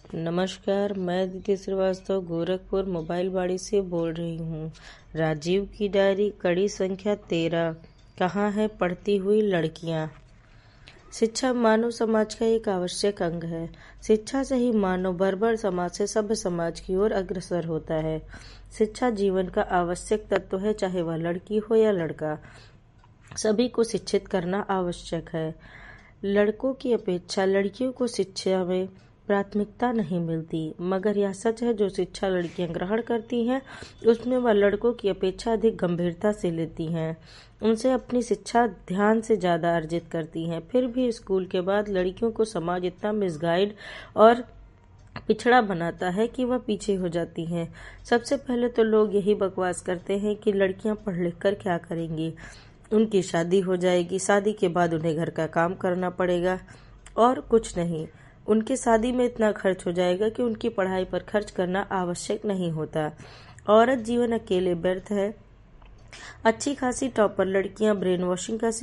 नमस्कार, मैं अदिति श्रीवास्तव गोरखपुर मोबाइल बाड़ी से बोल रही हूँ। राजीव की डायरी कड़ी संख्या 13। कहाँ है पढ़ती हुई लड़कियाँ। शिक्षा मानव समाज का एक आवश्यक अंग है। शिक्षा से ही मानव बर्बर समाज से सभ्य समाज की ओर अग्रसर होता है। शिक्षा जीवन का आवश्यक तत्व है, चाहे वह लड़की हो या लड़का। सभी को शिक्षित करना आवश्यक है। लड़कों की अपेक्षा लड़कियों को शिक्षा में प्राथमिकता नहीं मिलती, मगर यह सच है जो शिक्षा लड़कियां ग्रहण करती हैं उसमें वह लड़कों की अपेक्षा अधिक गंभीरता से लेती हैं। उनसे अपनी शिक्षा ध्यान से ज़्यादा अर्जित करती हैं। फिर भी स्कूल के बाद लड़कियों को समाज इतना मिसगाइड और पिछड़ा बनाता है कि वह पीछे हो जाती हैं। सबसे पहले तो लोग यही बकवास करते हैं कि लड़कियां पढ़ लिख कर क्या करेंगी, उनकी शादी हो जाएगी, शादी के बाद उन्हें घर का काम करना पड़ेगा और कुछ नहीं। उनकी शादी में इतना खर्च हो जाएगा कि उनकी पढ़ाई पर खर्च करना आवश्यक नहीं होता। औरत जीवन अकेले व्यर्थ है। अच्छी खासी टॉपर लड़कियां ब्रेन वॉशिंग का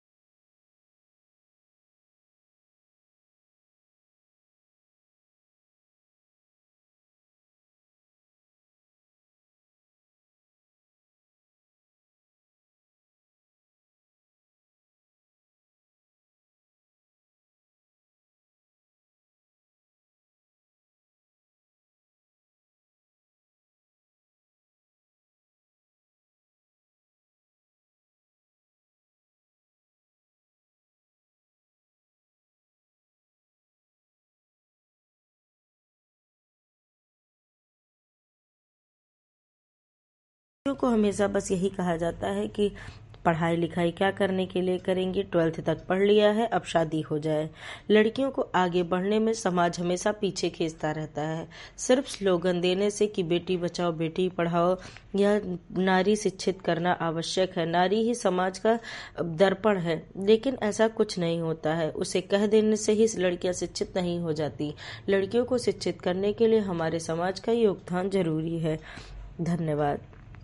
को हमेशा बस यही कहा जाता है कि पढ़ाई लिखाई क्या करने के लिए करेंगी, 12th तक पढ़ लिया है, अब शादी हो जाए। लड़कियों को आगे बढ़ने में समाज हमेशा पीछे खींचता रहता है। सिर्फ स्लोगन देने से कि बेटी बचाओ बेटी पढ़ाओ या नारी शिक्षित करना आवश्यक है, नारी ही समाज का दर्पण है, लेकिन ऐसा कुछ नहीं होता है। उसे कह देने से ही लड़कियां शिक्षित नहीं हो जाती। लड़कियों को शिक्षित करने के लिए हमारे समाज का योगदान जरूरी है। धन्यवाद।